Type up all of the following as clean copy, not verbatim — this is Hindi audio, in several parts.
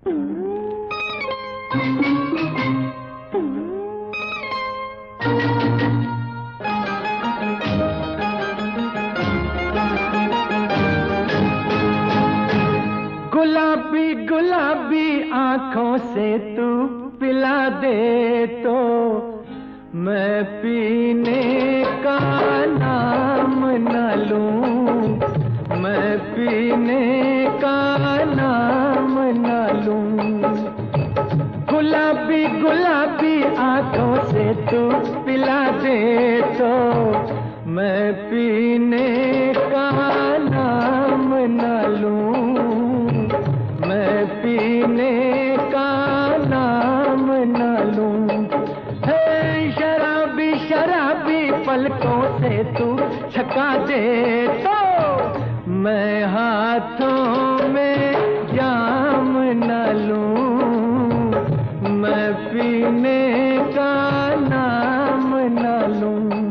गुलाबी गुलाबी आंखों से तू पिला दे तो मैं पीने का नाम न लूं, मैं पीने का नाम न लूं। गुलाबी गुलाबी आंखों से तू पिला दे तो मैं पीने का नाम न लूं, मैं पीने का नाम न लूं। हे शराबी शराबी पलकों से तू छका दे तो मैं हाथों में जाम न लूं, मैं पीने का नाम न लूं।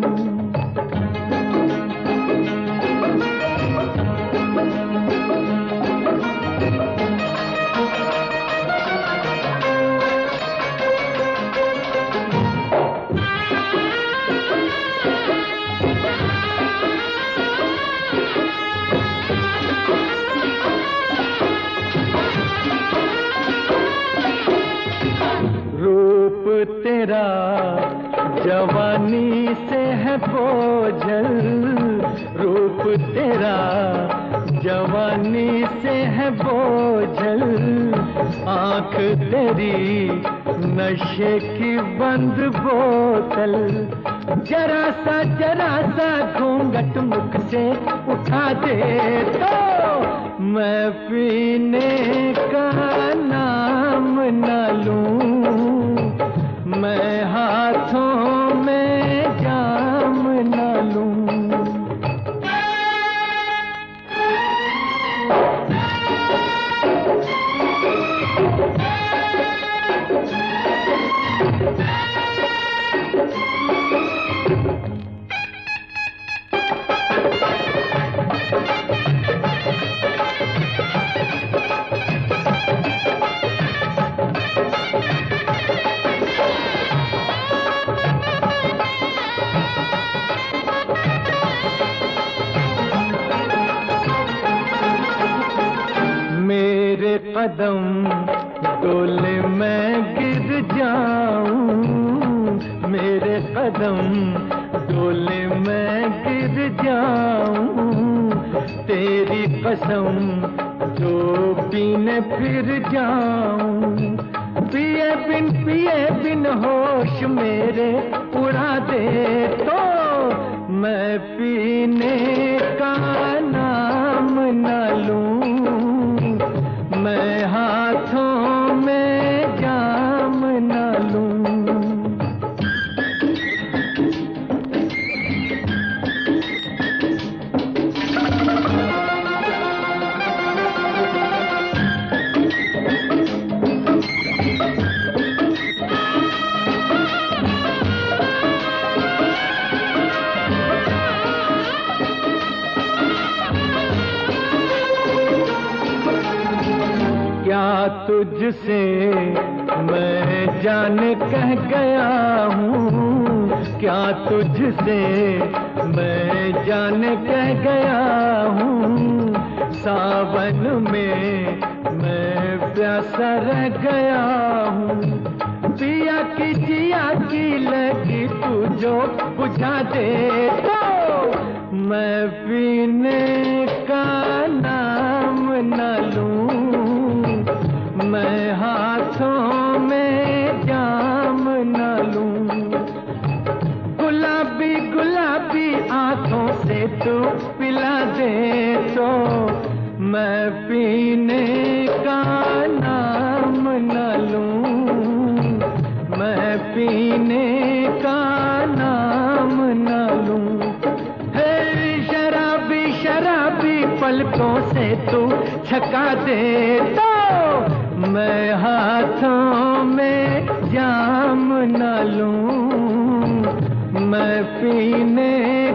तेरा जवानी से है बोझल, रूप तेरा जवानी से है बोझल, आंख तेरी नशे की बंद बोतल। जरा सा घूंघट मुख से उठा दे तो मैं पीने का नाम न लूं, मैं हाथों में जाम न लूं। मेरे कदम डोले मैं गिर जाऊं, मेरे कदम डोले मैं गिर जाऊं, तेरी कसम जो पीने फिर जाऊं। पिए बिन होश मेरे उड़ा दे तो मैं पीने का नाम न लूं, मैं हाथों में जाम न लूं। क्या तुझसे मैं जान कह गया हूँ, क्या तुझसे मैं जान कह गया हूँ, सावन में मैं प्यासा रह गया हूँ। पिया की जिया की लगी तू जो बुझा दे तो मैं पीने का नाम न लूं, मैं हाथों में जाम न लूं। गुलाबी गुलाबी आंखों से तू पिला दे तो मैं पीने का नाम न लूं, मैं पीने का नाम न लूं। हे शराबी शराबी पलकों से तू छका दे तो मैं हाथों में जाम न लूं, मैं पीने